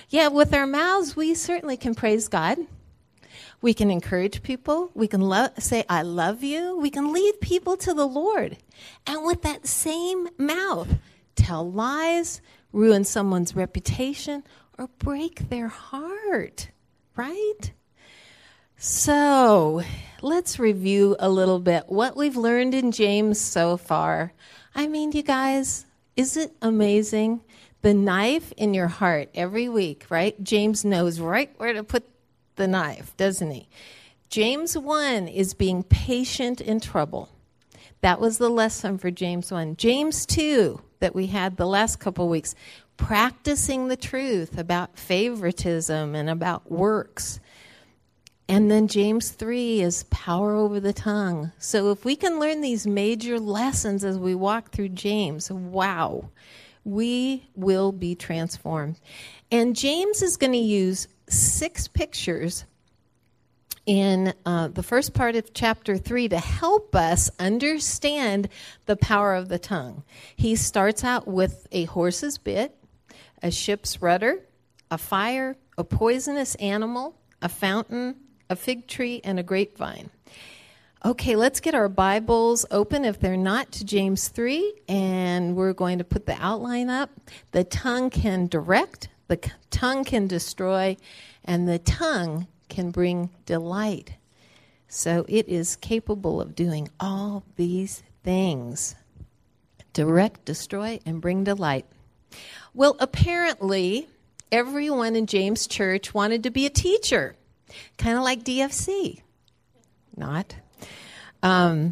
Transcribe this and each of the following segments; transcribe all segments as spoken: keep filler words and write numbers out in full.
Yeah, with our mouths, we certainly can praise God. We can encourage people. We can lo- say, I love you. We can lead people to the Lord. And with that same mouth, tell lies, ruin someone's reputation, or break their heart, right? So let's review a little bit what we've learned in James so far. I mean, you guys, is it amazing? The knife in your heart every week, right? James knows right where to put the knife, doesn't he? James one is being patient in trouble. That was the lesson for James one. James two, that we had the last couple of weeks, practicing the truth about favoritism and about works. And then James three is power over the tongue. So if we can learn these major lessons as we walk through James, wow, we will be transformed. And James is going to use six pictures in uh, the first part of chapter three to help us understand the power of the tongue. He starts out with a horse's bit, a ship's rudder, a fire, a poisonous animal, a fountain, a fig tree, and a grapevine. Okay, let's get our Bibles open, if they're not, to James three, and we're going to put the outline up. The tongue can direct, the tongue can destroy, and the tongue can bring delight. So it is capable of doing all these things. Direct, destroy, and bring delight. Well, apparently, everyone in James Church wanted to be a teacher. Kind of like D F C. Not. Um,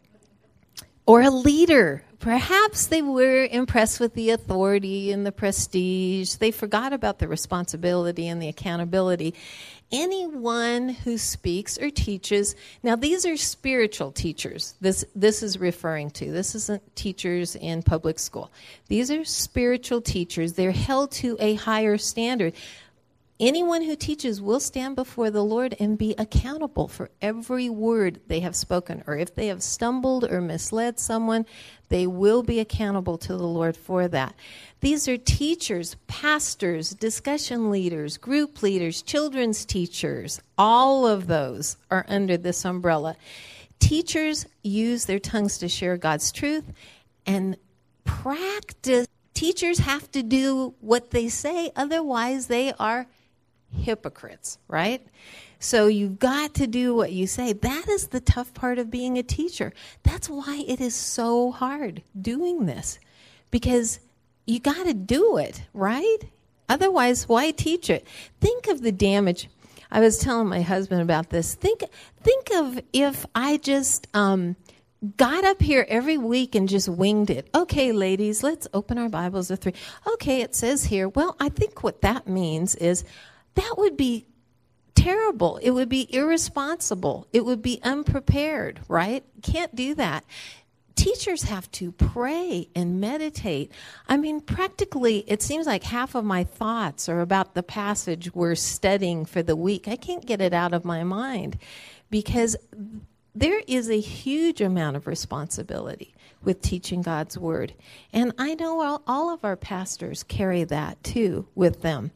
or a leader. Perhaps they were impressed with the authority and the prestige. They forgot about the responsibility and the accountability. Anyone who speaks or teaches, now these are spiritual teachers, this, this is referring to. This isn't teachers in public school. These are spiritual teachers. They're held to a higher standard. Anyone who teaches will stand before the Lord and be accountable for every word they have spoken. Or if they have stumbled or misled someone, they will be accountable to the Lord for that. These are teachers, pastors, discussion leaders, group leaders, children's teachers. All of those are under this umbrella. Teachers use their tongues to share God's truth and practice. Teachers have to do what they say, otherwise they are hypocrites, right? So you've got to do what you say. That is the tough part of being a teacher. That's why it is so hard doing this, because you got to do it, right? Otherwise, why teach it? Think of the damage. I was telling my husband about this. Think, think of if I just um, got up here every week and just winged it. Okay, ladies, let's open our Bibles to three. Okay, it says here. Well, I think what that means is that would be terrible. It would be irresponsible. It would be unprepared, right? Can't do that. Teachers have to pray and meditate. I mean, practically, it seems like half of my thoughts are about the passage we're studying for the week. I can't get it out of my mind because there is a huge amount of responsibility with teaching God's word. And I know all, all of our pastors carry that too with them.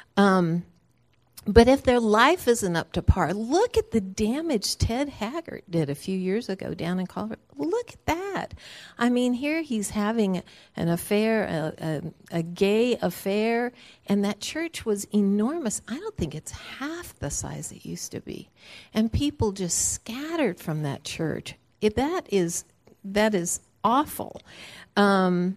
Um, But if their life isn't up to par, look at the damage Ted Haggard did a few years ago down in Colorado. Look at that. I mean, here he's having an affair, a, a, a gay affair, and that church was enormous. I don't think it's half the size it used to be. And people just scattered from that church. It, that is that is awful. Um,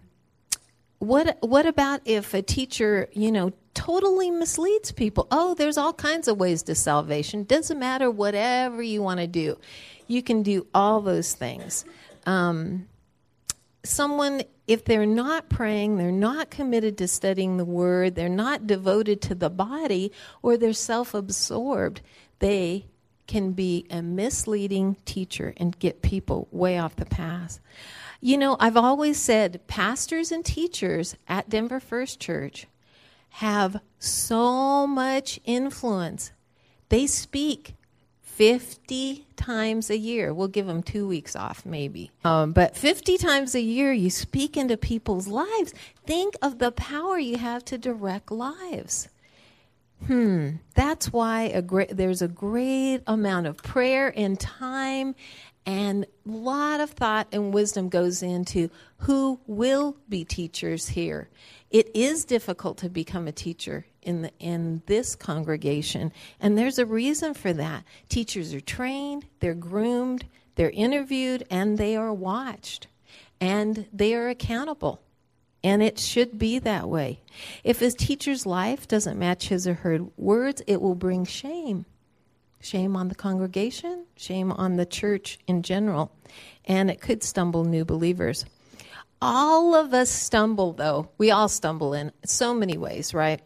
what what about if a teacher, you know, totally misleads people? Oh, there's all kinds of ways to salvation. Doesn't matter whatever you want to do. You can do all those things. Um, someone, if they're not praying, they're not committed to studying the word, they're not devoted to the body, or they're self-absorbed, they can be a misleading teacher and get people way off the path. You know, I've always said pastors and teachers at Denver First Church have so much influence. They speak fifty times a year. We'll give them two weeks off maybe. Um, but fifty times a year you speak into people's lives. Think of the power you have to direct lives. Hmm, that's why a great, there's a great amount of prayer and time and a lot of thought and wisdom goes into who will be teachers here. It is difficult to become a teacher in the in this congregation, and there's a reason for that. Teachers are trained, they're groomed, they're interviewed, and they are watched, and they are accountable. And it should be that way. If a teacher's life doesn't match his or her words, it will bring shame. Shame on the congregation, shame on the church in general, and it could stumble new believers. All of us stumble, though. We all stumble in so many ways, right?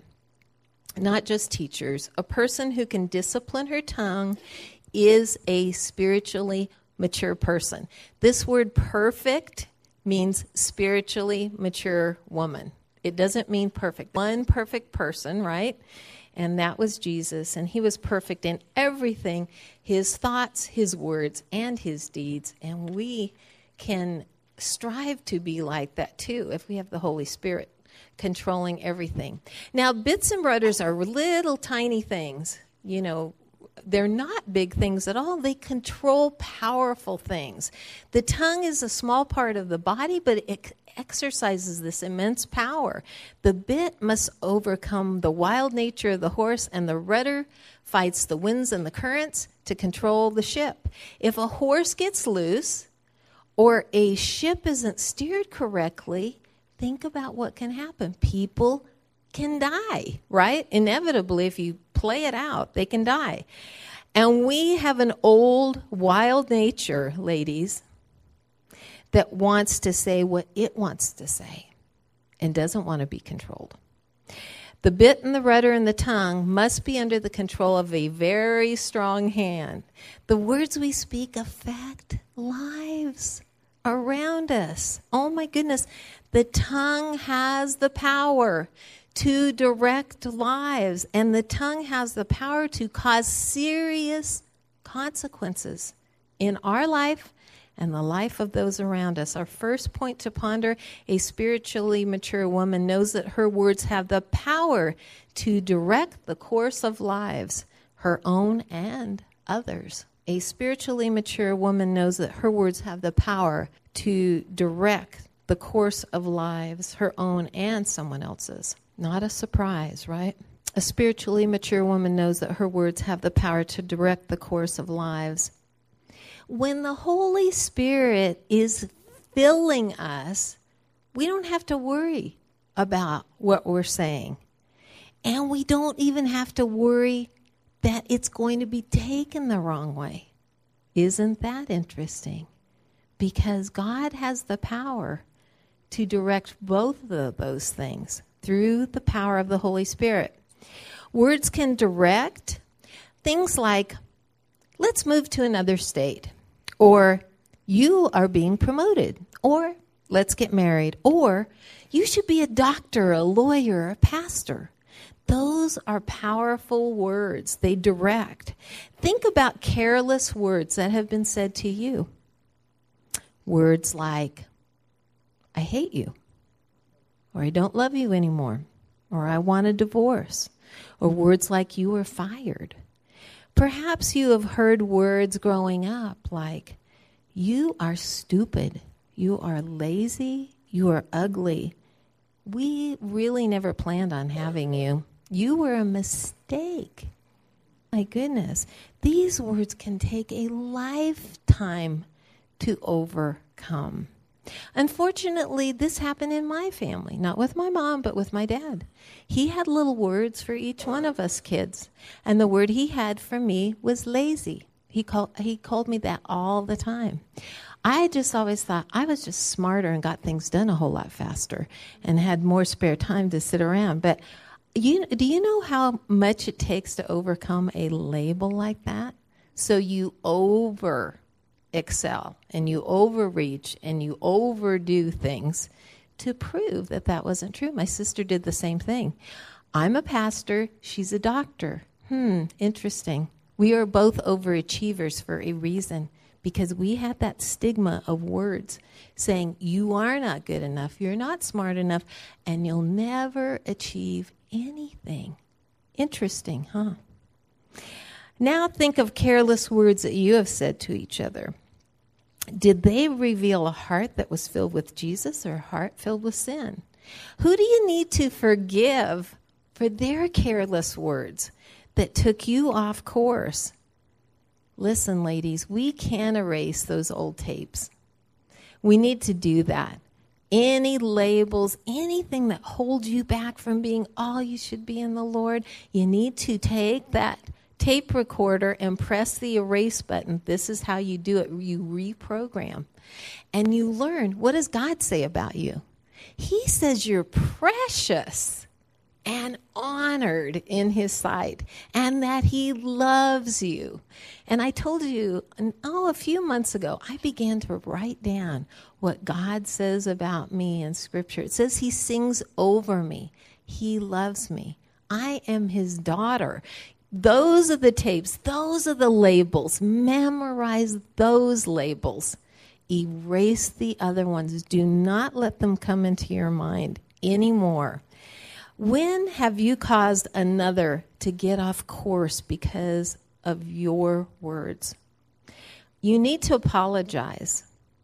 Not just teachers. A person who can discipline her tongue is a spiritually mature person. This word perfect means spiritually mature woman. It doesn't mean perfect. One perfect person, right? And that was Jesus. And he was perfect in everything, his thoughts, his words, and his deeds. And we can strive to be like that too if we have the Holy Spirit controlling everything. Now, bits and rudders are little tiny things. You know, they're not big things at all. They control powerful things. The tongue is a small part of the body, but it exercises this immense power. The bit must overcome the wild nature of the horse, and the rudder fights the winds and the currents to control the ship. If a horse gets loose or a ship isn't steered correctly, think about what can happen. People can die, right? Inevitably, if you play it out, they can die. And we have an old, wild nature, ladies, that wants to say what it wants to say and doesn't want to be controlled. The bit and the rudder and the tongue must be under the control of a very strong hand. The words we speak affect lives around us. Oh my goodness. The tongue has the power to direct lives, and the tongue has the power to cause serious consequences in our life and the life of those around us. Our first point to ponder: a spiritually mature woman knows that her words have the power to direct the course of lives, her own and others. A spiritually mature woman knows that her words have the power to direct the course of lives, her own and someone else's. Not a surprise, right? A spiritually mature woman knows that her words have the power to direct the course of lives. When the Holy Spirit is filling us, we don't have to worry about what we're saying. And we don't even have to worry that it's going to be taken the wrong way. Isn't that interesting? Because God has the power to direct both of those things through the power of the Holy Spirit. Words can direct things like, let's move to another state, or you are being promoted, or let's get married, or you should be a doctor, a lawyer, a pastor. Those are powerful words. They direct. Think about careless words that have been said to you. Words like, I hate you, or I don't love you anymore, or I want a divorce, or words like you were fired. Perhaps you have heard words growing up like, you are stupid, you are lazy, you are ugly. We really never planned on having you. You were a mistake. My goodness, these words can take a lifetime to overcome. Unfortunately, this happened in my family, not with my mom, but with my dad. He had little words for each one of us kids, and the word he had for me was lazy. He called he called me that all the time. I just always thought I was just smarter and got things done a whole lot faster and had more spare time to sit around. But you do you know how much it takes to overcome a label like that? So you over excel and you overreach and you overdo things to prove that that wasn't true. My sister did the same thing. I'm a pastor. She's a doctor. Hmm, interesting. We are both overachievers for a reason, because we had that stigma of words saying you are not good enough, you're not smart enough, and you'll never achieve anything. Interesting, huh? Now think of careless words that you have said to each other. Did they reveal a heart that was filled with Jesus or a heart filled with sin? Who do you need to forgive for their careless words that took you off course? Listen, ladies, we can erase those old tapes. We need to do that. Any labels, anything that holds you back from being all you should be in the Lord, you need to take that tape recorder and press the erase button. This is how you do it. You reprogram. And you learn, what does God say about you? He says you're precious and honored in his sight, and that he loves you. And I told you, oh, a few months ago, I began to write down what God says about me in Scripture. It says he sings over me. He loves me. I am his daughter. Those are the tapes. Those are the labels. Memorize those labels. Erase the other ones. Do not let them come into your mind anymore. When have you caused another to get off course because of your words? You need to apologize.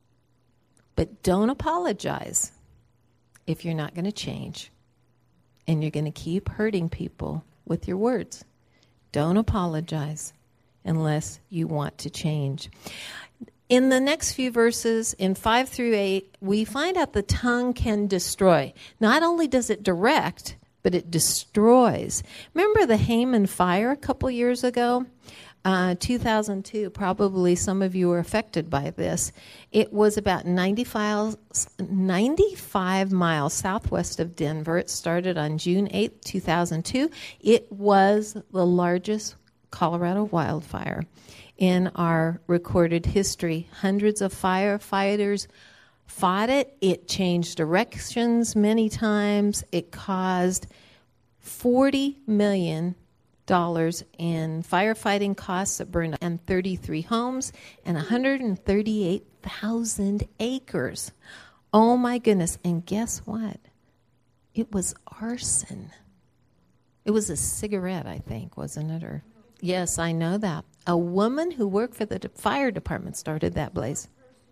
But don't apologize if you're not going to change and you're going to keep hurting people with your words. Don't apologize unless you want to change. In the next few verses, in five through eight, we find out the tongue can destroy. Not only does it direct, but it destroys. Remember the Haman fire a couple years ago? Uh, two thousand two, probably some of you were affected by this. It was about ninety-five, ninety-five miles southwest of Denver. It started on June eighth, two thousand two. It was the largest Colorado wildfire in our recorded history. Hundreds of firefighters fought it. It changed directions many times. It caused forty million dollars in firefighting costs that burned and thirty-three homes and one hundred thirty-eight thousand acres. Oh my goodness. And guess what? It was arson. It was a cigarette, I think, wasn't it? Or yes, I know that. A woman who worked for the fire department started that blaze.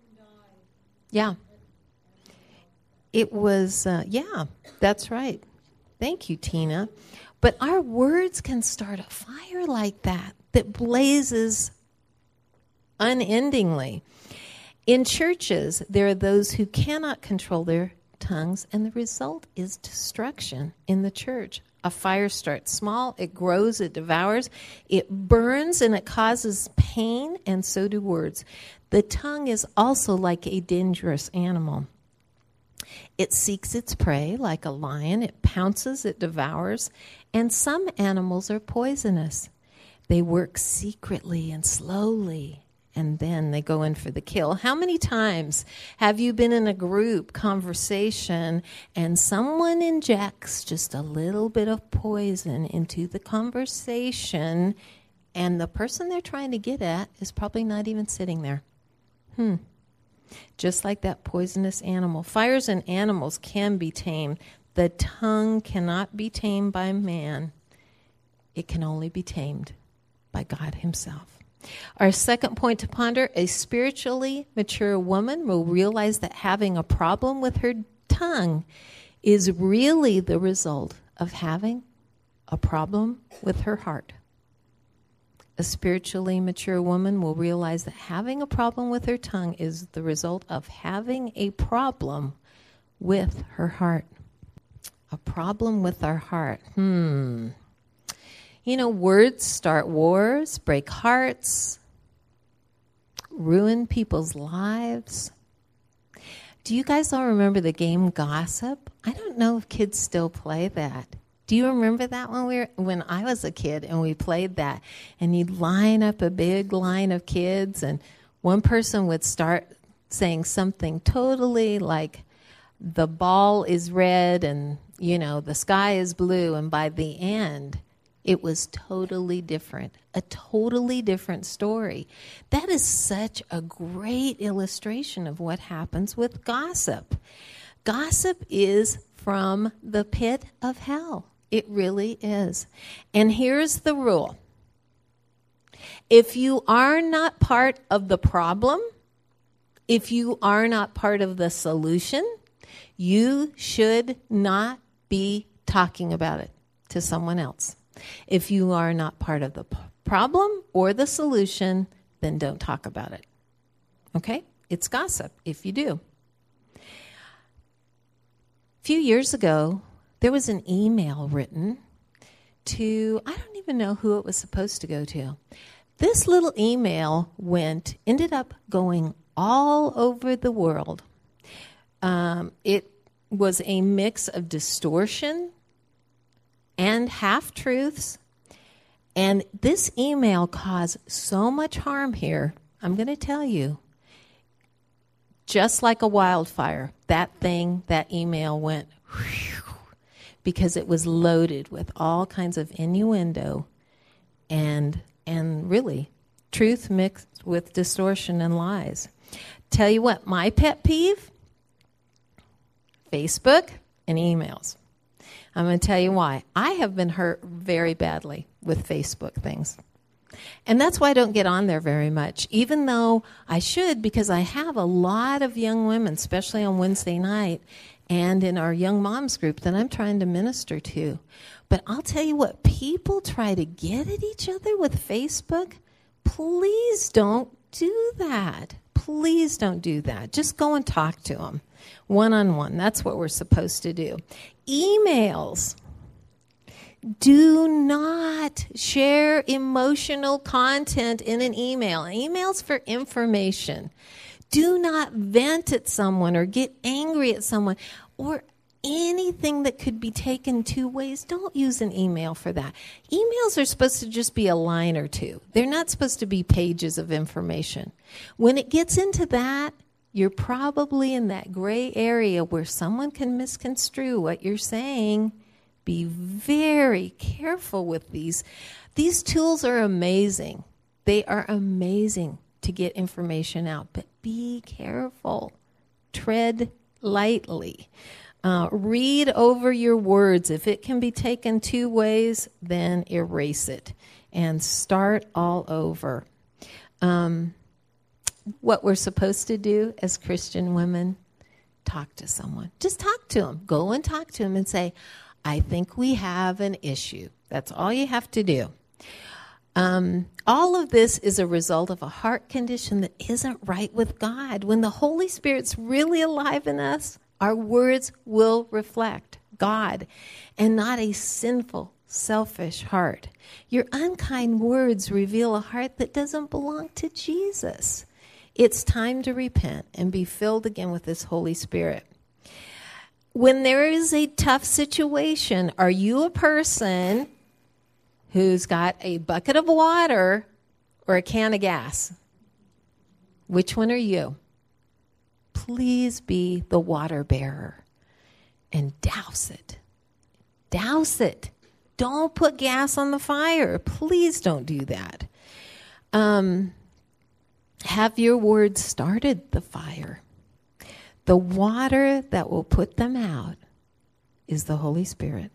Yeah. It was, uh, yeah, that's right. Thank you, Tina. But our words can start a fire like that, that blazes unendingly. In churches, there are those who cannot control their tongues, and the result is destruction in the church. A fire starts small, it grows, it devours, it burns, and it causes pain, and so do words. The tongue is also like a dangerous animal. It seeks its prey like a lion. It pounces, it devours. And some animals are poisonous. They work secretly and slowly, and then they go in for the kill. How many times have you been in a group conversation and someone injects just a little bit of poison into the conversation, and the person they're trying to get at is probably not even sitting there? Hmm. Just like that poisonous animal. Fires and animals can be tamed. The tongue cannot be tamed by man. It can only be tamed by God himself. Our second point to ponder, a spiritually mature woman will realize that having a problem with her tongue is really the result of having a problem with her heart. A spiritually mature woman will realize that having a problem with her tongue is the result of having a problem with her heart. A problem with our heart. Hmm. You know, words start wars, break hearts, ruin people's lives. Do you guys all remember the game Gossip? I don't know if kids still play that. Do you remember that when we were, when I was a kid and we played that? And you'd line up a big line of kids, and one person would start saying something totally like the ball is red and, you know, the sky is blue, and by the end, it was totally different, a totally different story. That is such a great illustration of what happens with gossip. Gossip is from the pit of hell. It really is. And here's the rule. If you are not part of the problem, if you are not part of the solution, you should not be talking about it to someone else. If you are not part of the p- problem or the solution, then don't talk about it. Okay? It's gossip if you do. A few years ago, there was an email written to, I don't even know who it was supposed to go to. This little email went, ended up going all over the world. Um, it was a mix of distortion and half-truths. And this email caused so much harm here, I'm going to tell you, just like a wildfire, that thing, that email went whew, because it was loaded with all kinds of innuendo and and really truth mixed with distortion and lies. Tell you what, my pet peeve, Facebook and emails. I'm going to tell you why. I have been hurt very badly with Facebook things. And that's why I don't get on there very much, even though I should, because I have a lot of young women, especially on Wednesday night and in our young moms group that I'm trying to minister to. But I'll tell you what, people try to get at each other with Facebook. Please don't do that. Please don't do that. Just go and talk to them one-on-one. That's what we're supposed to do. Emails. Do not share emotional content in an email. An email's for information. Do not vent at someone or get angry at someone or anything that could be taken two ways. Don't use an email for that. Emails are supposed to just be a line or two. They're not supposed to be pages of information. When it gets into that, you're probably in that gray area where someone can misconstrue what you're saying. Be very careful with these. These tools are amazing. They are amazing to get information out, but be careful. Tread lightly. Uh, read over your words. If it can be taken two ways, then erase it and start all over. Um, what we're supposed to do as Christian women, talk to someone. Just talk to them. Go and talk to them and say, I think we have an issue. That's all you have to do. Um, all of this is a result of a heart condition that isn't right with God. When the Holy Spirit's really alive in us, our words will reflect God and not a sinful, selfish heart. Your unkind words reveal a heart that doesn't belong to Jesus. It's time to repent and be filled again with this Holy Spirit. When there is a tough situation, are you a person who's got a bucket of water or a can of gas? Which one are you? Please be the water bearer and douse it. Douse it. Don't put gas on the fire. Please don't do that. Um, have your words started the fire. The water that will put them out is the Holy Spirit.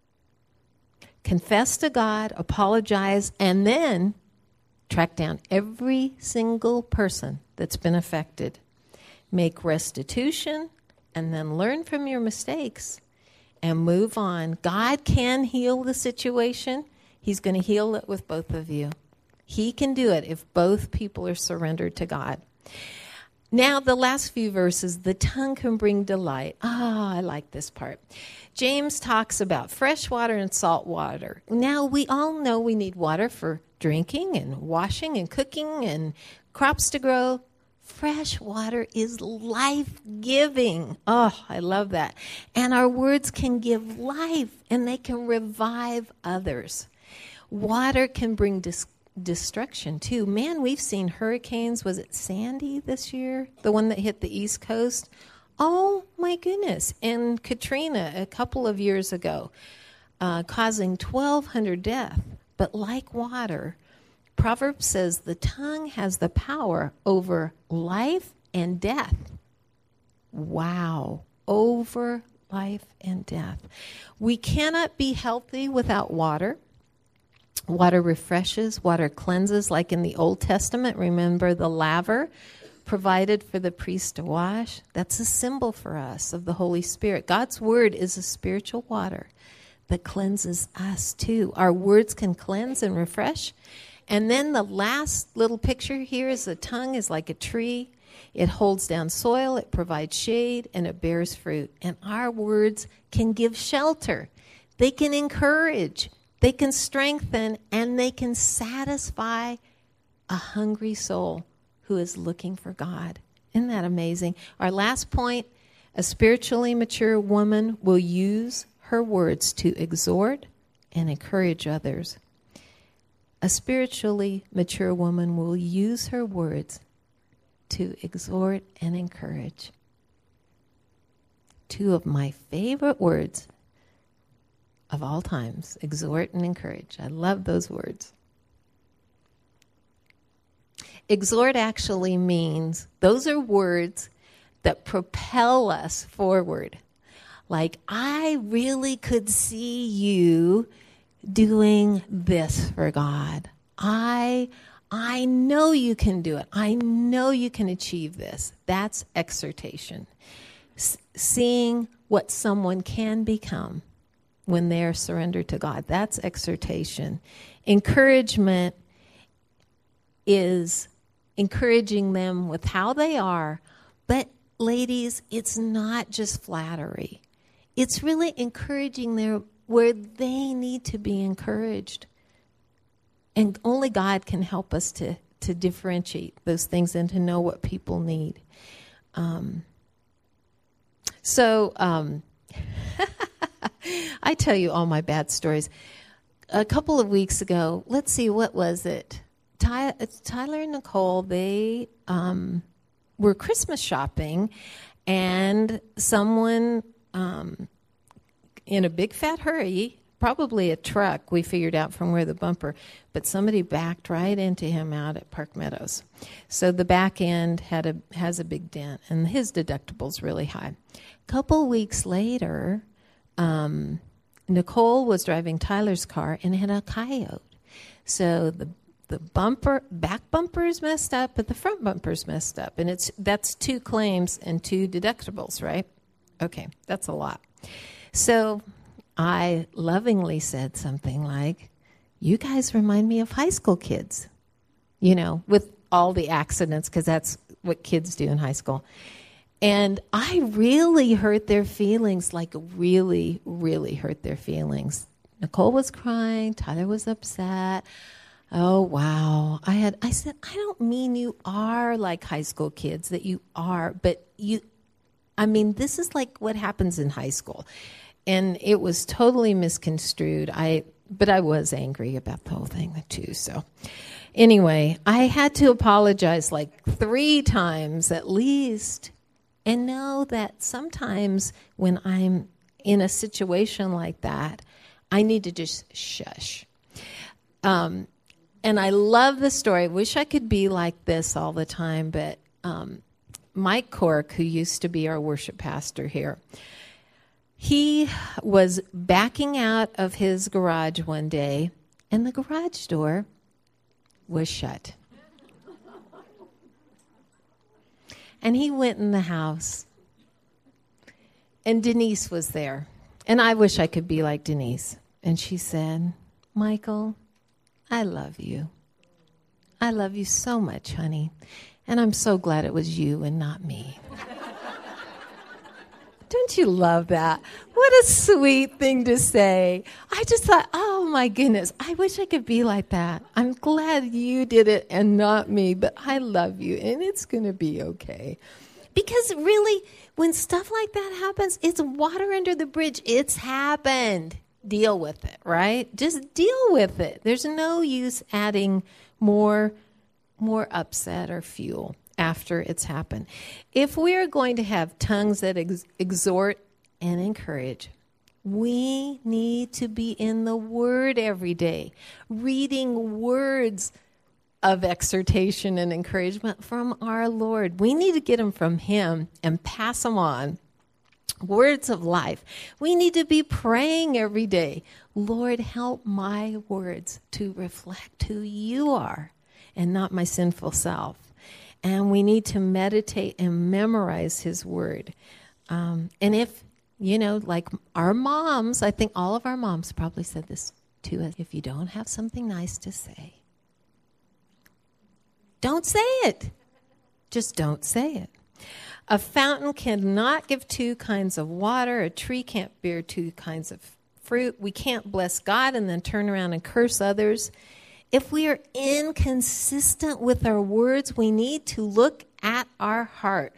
Confess to God, apologize, and then track down every single person that's been affected. Make restitution, and then learn from your mistakes and move on. God can heal the situation. He's going to heal it with both of you. He can do it if both people are surrendered to God. Now, the last few verses, the tongue can bring delight. Ah, oh, I like this part. James talks about fresh water and salt water. Now, we all know we need water for drinking and washing and cooking and crops to grow. Fresh water is life-giving. Oh, I love that. And our words can give life, and they can revive others. Water can bring dis- destruction, too. Man, we've seen hurricanes. Was it Sandy this year? The one that hit the East Coast? Oh, my goodness. And Katrina a couple of years ago, uh, causing twelve hundred deaths. But like water, Proverbs says the tongue has the power over life and death. Wow. Over life and death. We cannot be healthy without water. Water refreshes, water cleanses, like in the Old Testament. Remember the laver provided for the priest to wash? That's a symbol for us of the Holy Spirit. God's word is a spiritual water that cleanses us too. Our words can cleanse and refresh. And then the last little picture here is the tongue is like a tree. It holds down soil, it provides shade, and it bears fruit. And our words can give shelter. They can encourage. They can strengthen, and they can satisfy a hungry soul who is looking for God. Isn't that amazing? Our last point, a spiritually mature woman will use her words to exhort and encourage others. A spiritually mature woman will use her words to exhort and encourage. Two of my favorite words of all times, exhort and encourage. I love those words. Exhort actually means, those are words that propel us forward. Like, I really could see you doing this for God. I, I know you can do it. I know you can achieve this. That's exhortation. S- seeing what someone can become when they're surrendered to God. That's exhortation. Encouragement is encouraging them with how they are. But ladies, it's not just flattery. It's really encouraging them where they need to be encouraged. And only God can help us to, to differentiate those things and to know what people need. Um, so, um, I tell you all my bad stories. A couple of weeks ago, let's see, what was it? Ty, Tyler and Nicole, they um, were Christmas shopping, and someone um, in a big fat hurry, probably a truck, we figured out from where the bumper, but somebody backed right into him out at Park Meadows. So the back end had a has a big dent, and his deductible's really high. A couple weeks later, Um, Nicole was driving Tyler's car and hit a coyote. So the the bumper, back bumper is messed up, but the front bumper is messed up. And it's that's two claims and two deductibles, right? Okay, that's a lot. So I lovingly said something like, you guys remind me of high school kids, you know, with all the accidents, because that's what kids do in high school. And I really hurt their feelings, like really, really hurt their feelings. Nicole was crying. Tyler was upset. Oh, wow. I had, I said, I don't mean you are like high school kids, that you are, but you, I mean, this is like what happens in high school. And it was totally misconstrued. I, but I was angry about the whole thing too. So anyway, I had to apologize like three times at least. And know that sometimes when I'm in a situation like that, I need to just shush. Um, and I love the story. I wish I could be like this all the time. But um, Mike Cork, who used to be our worship pastor here, he was backing out of his garage one day, and the garage door was shut. And he went in the house, and Denise was there. And I wish I could be like Denise. And she said, Michael, I love you. I love you so much, honey. And I'm so glad it was you and not me. Don't you love that? What a sweet thing to say. I just thought, oh my goodness, I wish I could be like that. I'm glad you did it and not me, but I love you and it's going to be okay. Because really, when stuff like that happens, it's water under the bridge. It's happened. Deal with it, right? Just deal with it. There's no use adding more, more upset or fuel after it's happened. If we are going to have tongues that ex- exhort and encourage, we need to be in the Word every day, reading words of exhortation and encouragement from our Lord. We need to get them from Him and pass them on Words of life. We need to be praying every day. Lord, help my words to reflect who you are and not my sinful self. And we need to meditate and memorize his word. Um, and if, you know, like our moms, I think all of our moms probably said this to us. If you don't have something nice to say, don't say it. Just don't say it. A fountain cannot give two kinds of water. A tree can't bear two kinds of fruit. We can't bless God and then turn around and curse others. If we are inconsistent with our words, we need to look at our heart.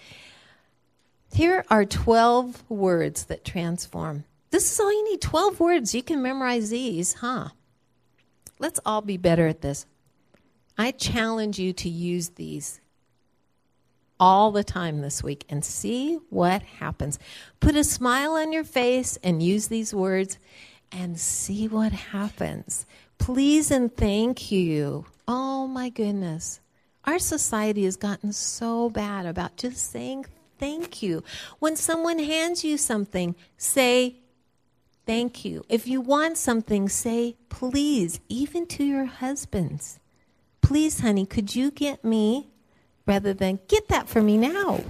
Here are twelve words that transform. This is all you need, twelve words. You can memorize these, huh? Let's all be better at this. I challenge you to use these all the time this week and see what happens. Put a smile on your face and use these words and see what happens. Please and thank you. Oh my goodness. Our society has gotten so bad about just saying thank you. When someone hands you something, say thank you. If you want something, say please, even to your husbands. Please, honey, could you get me? Rather than, get that for me now.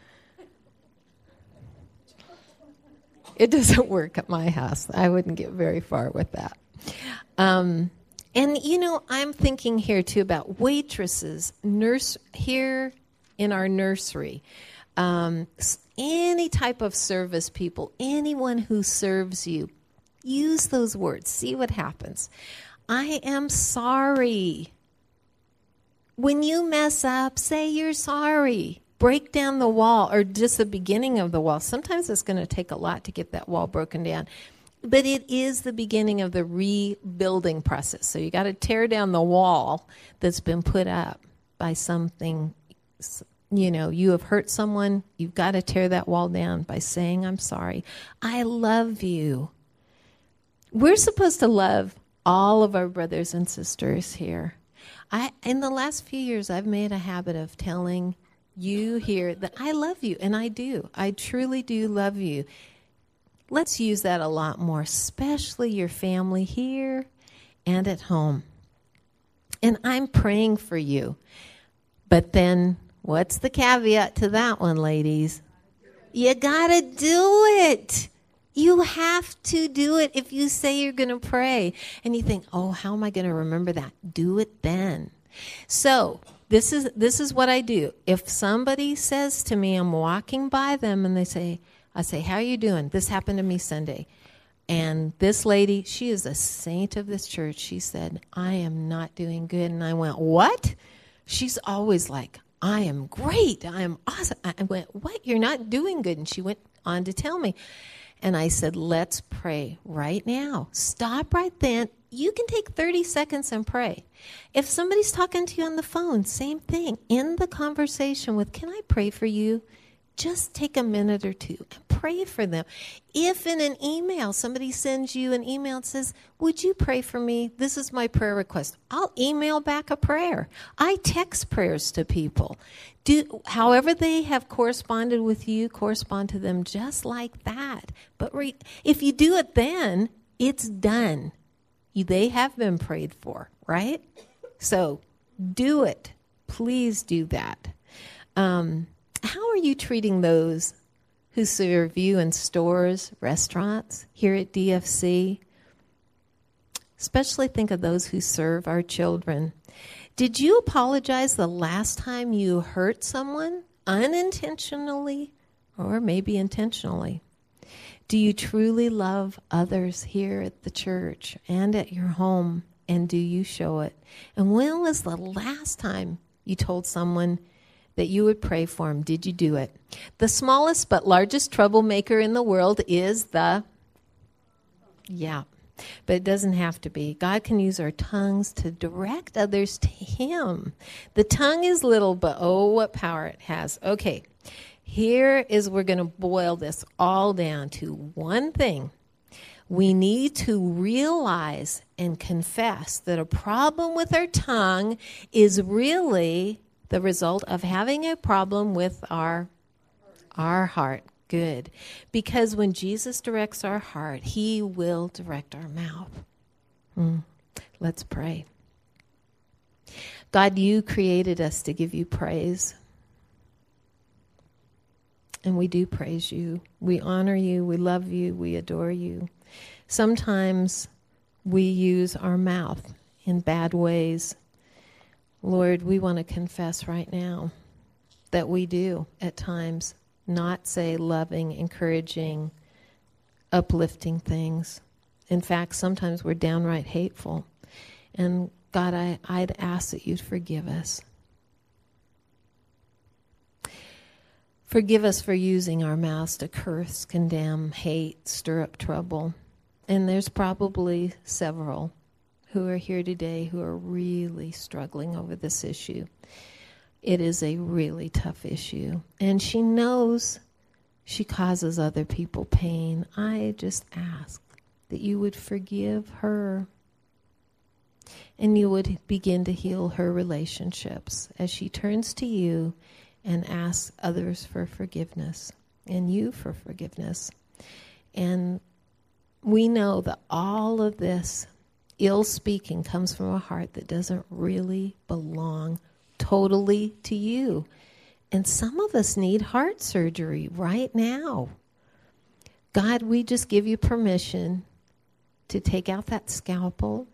It doesn't work at my house. I wouldn't get very far with that. Um, and, you know, I'm thinking here, too, about waitresses, nurse here in our nursery, um, any type of service people, anyone who serves you, use those words. See what happens. I am sorry. When you mess up, say you're sorry. Break down the wall or just the beginning of the wall. Sometimes it's going to take a lot to get that wall broken down. But it is the beginning of the rebuilding process. So you got to tear down the wall that's been put up by something. You know, you have hurt someone. You've got to tear that wall down by saying, I'm sorry. I love you. We're supposed to love all of our brothers and sisters here. I, in the last few years, I've made a habit of telling you here that I love you, and I do. I truly do love you. Let's use that a lot more, especially your family here and at home. And I'm praying for you. But then, what's the caveat to that one, ladies? You got to do it. You have to do it if you say you're going to pray. And you think, oh, how am I going to remember that? Do it then. So this is this is what I do. If somebody says to me, I'm walking by them and they say, I say, how are you doing? This happened to me Sunday. And this lady, she is a saint of this church. She said, I am not doing good. And I went, what? She's always like, I am great. I am awesome. I went, what? You're not doing good. And she went on to tell me. And I said, let's pray right now. Stop right then. You can take thirty seconds and pray. If somebody's talking to you on the phone, same thing. In the conversation with, can I pray for you? Just take a minute or two and pray for them. If in an email, somebody sends you an email and says, would you pray for me? This is my prayer request. I'll email back a prayer. I text prayers to people. Do, however they have corresponded with you, correspond to them just like that. But re, if you do it then, it's done. You, they have been prayed for, right? So do it. Please do that. Um, how are you treating those who serve you in stores, restaurants, here at D F C? Especially think of those who serve our children. Did you apologize the last time you hurt someone unintentionally or maybe intentionally? Do you truly love others here at the church and at your home? And do you show it? And when was the last time you told someone that you would pray for them? Did you do it? The smallest but largest troublemaker in the world is the, yeah, but it doesn't have to be. God can use our tongues to direct others to Him. The tongue is little, but oh, what power it has. Okay, here is, we're going to boil this all down to one thing. We need to realize and confess that a problem with our tongue is really the result of having a problem with our, our heart. Good. Because when Jesus directs our heart, he will direct our mouth. Mm. Let's pray. God, you created us to give you praise. And we do praise you. We honor you. We love you. We adore you. Sometimes we use our mouth in bad ways. Lord, we want to confess right now that we do at times not say loving, encouraging, uplifting things. In fact, sometimes we're downright hateful. And God, I, I'd ask that you'd forgive us. Forgive us for using our mouths to curse, condemn, hate, stir up trouble. And there's probably several who are here today who are really struggling over this issue. It is a really tough issue. And she knows she causes other people pain. I just ask that you would forgive her and you would begin to heal her relationships as she turns to you and asks others for forgiveness and you for forgiveness. And we know that all of this ill speaking comes from a heart that doesn't really belong totally to you. And some of us need heart surgery right now. God, we just give you permission to take out that scalpel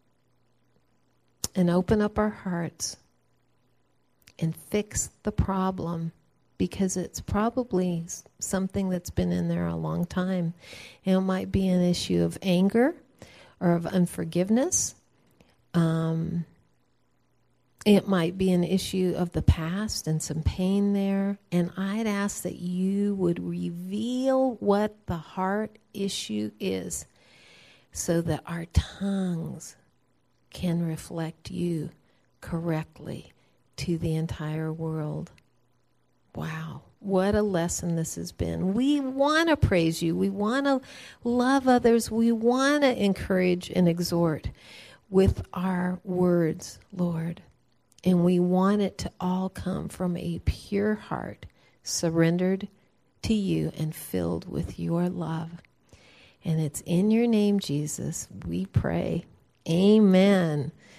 and open up our hearts and fix the problem, because it's probably something that's been in there a long time. And it might be an issue of anger or of unforgiveness. Um, it might be an issue of the past and some pain there. And I'd ask that you would reveal what the heart issue is so that our tongues can reflect you correctly to the entire world. Wow, what a lesson this has been. We want to praise you. We want to love others. We want to encourage and exhort with our words, Lord. And we want it to all come from a pure heart, surrendered to you and filled with your love. And it's in your name, Jesus, we pray. Amen.